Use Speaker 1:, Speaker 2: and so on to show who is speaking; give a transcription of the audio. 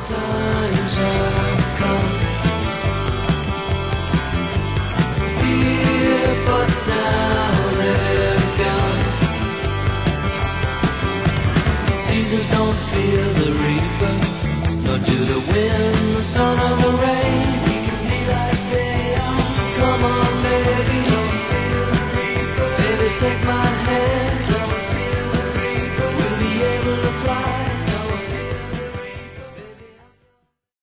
Speaker 1: times have come. Here, but now they're gone. Seasons don't fear the reaper, nor do the wind, the sun, or the rain. We can be like they are. Come on, baby, don't fear the reaper. Baby, take my hand.